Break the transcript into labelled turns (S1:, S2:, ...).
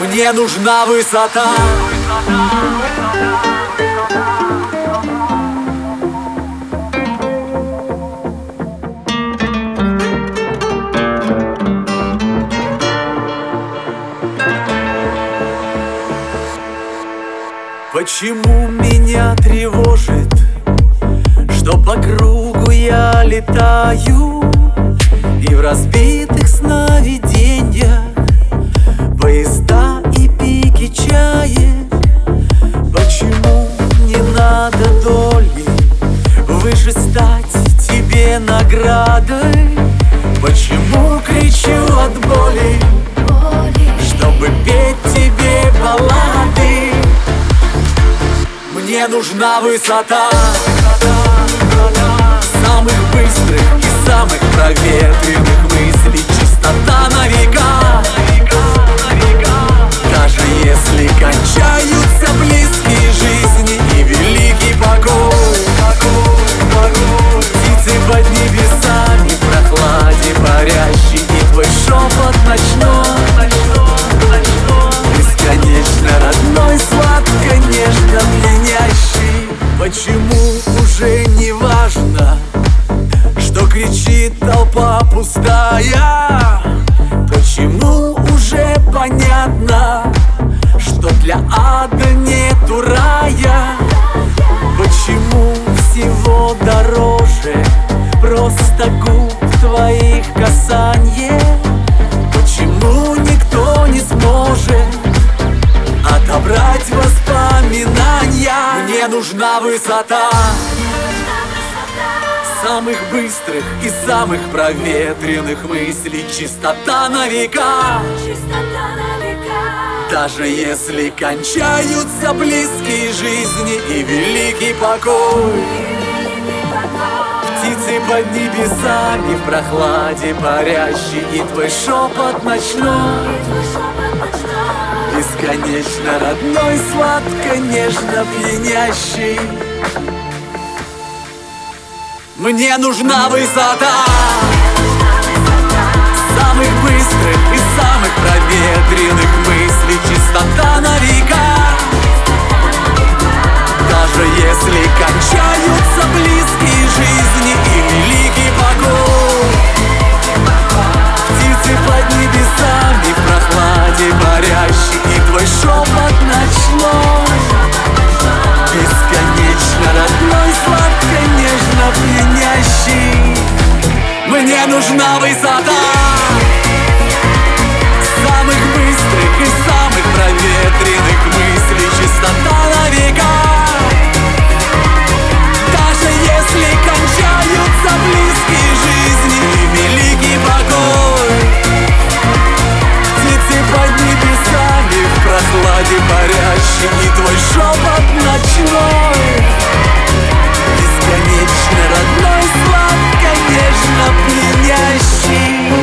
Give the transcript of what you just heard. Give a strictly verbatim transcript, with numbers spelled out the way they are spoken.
S1: Мне нужна высота. Почему меня тревожит, что по кругу я летаю, и в разбитых сновидениях поезда и пики чаек? Почему не надо доли выше стать тебе наградой? Почему кричу от боли, чтобы петь тебе баллады? Мне нужна высота самых быстрых и самых проветренных мыслей, чистота на века. Даже если кончаются близкие жизни и великий покой, птицы под небесами в прохладе парящий, и твой шепот ночной, бесконечно родной, сладко, нежно пьянящий. Почему уже не важно, что кричит толпа пустая? Почему уже понятно, что для ада нету рая? Почему всего дороже просто губ твоих касанье? Почему никто не сможет отобрать воспоминания? Мне нужна высота самых быстрых и самых проветренных мыслей, чистота на века. Даже если кончаются близкие жизни и великий покой, птицы под небесами в прохладе парящий, и твой шепот ночной, бесконечно родной, сладко, нежно пьянящий. Мне нужна высота самых быстрых и самых проветренных мыслей, чистота на века. Даже если кончаются близкие жизни и великий покой, птицы под небесами в прохладе парящий, и твой шепот ночной, бесконечно родной, сладко, нежно пьянящий. Мне нужна высота самых быстрых и самых проветренных мыслей, чистота на века. Даже если кончаются близкие жизни и великий покой, птицы под небесами в прохладе парящий, и твой шепот ночной, бесконечно родной, сладко, нежно пьянящий.